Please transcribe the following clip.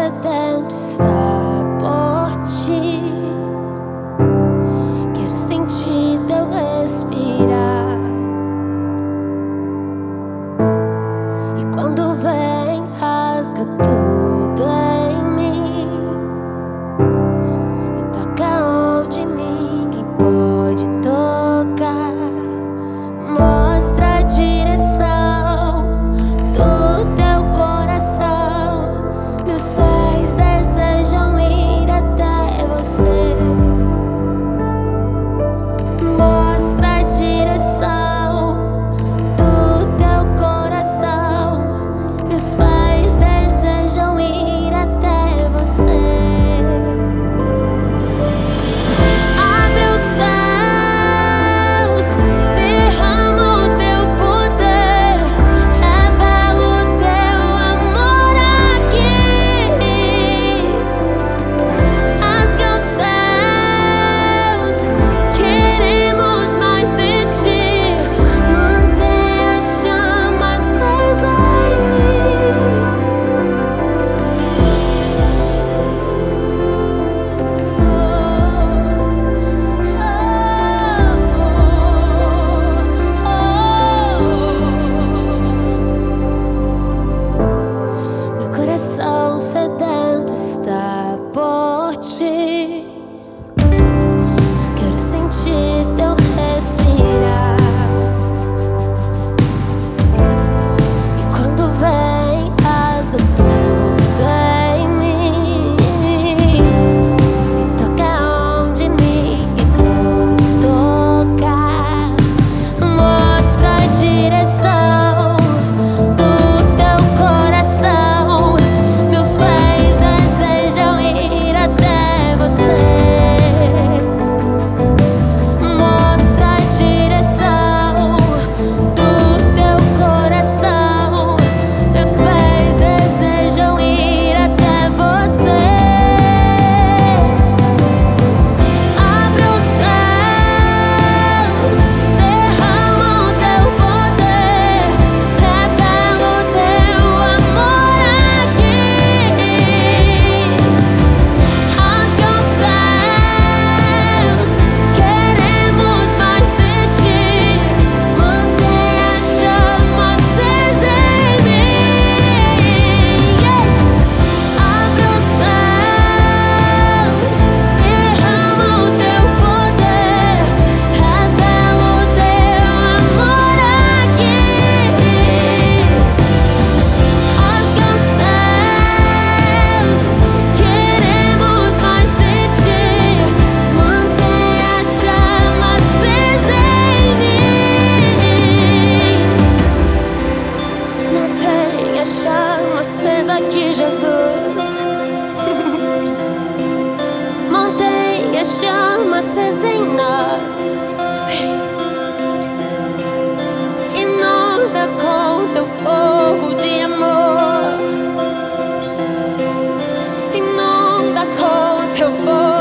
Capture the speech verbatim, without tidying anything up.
sedento está por ti. Quero sentir teu respirar. E quando vem, rasga tudo em mim e toca onde ninguém pode tocar. Mostra a direção do teu coração. Meus pés desejam ir até você. Mostra a direção do teu coração. Meus pés desejam ir até você. Coração sedento está por ti. Quero sentir teu respirar. E quando vem, rasga tudo em mim e toca onde ninguém pode tocar. Mostra a direção do teu coração. Meus pés desejam ir até você. Mostra a direção do teu coração. Meus pés desejam ir até você. Abra os céus, derrama o teu poder, revela o teu amor aqui. Rasga os céus, queremos mais de ti. Mantenha a chama acesa em mim. Abra os céus, derrama o teu poder, revela o teu amor aqui. Rasga os céus, queremos mais de ti. Mantenha a chama acesa em mim. Mantenha a chama acesa aqui, Jesus. Mantenha a chama acesa em nós. Inunda com teu fogo de amor. Inunda com teu fogo.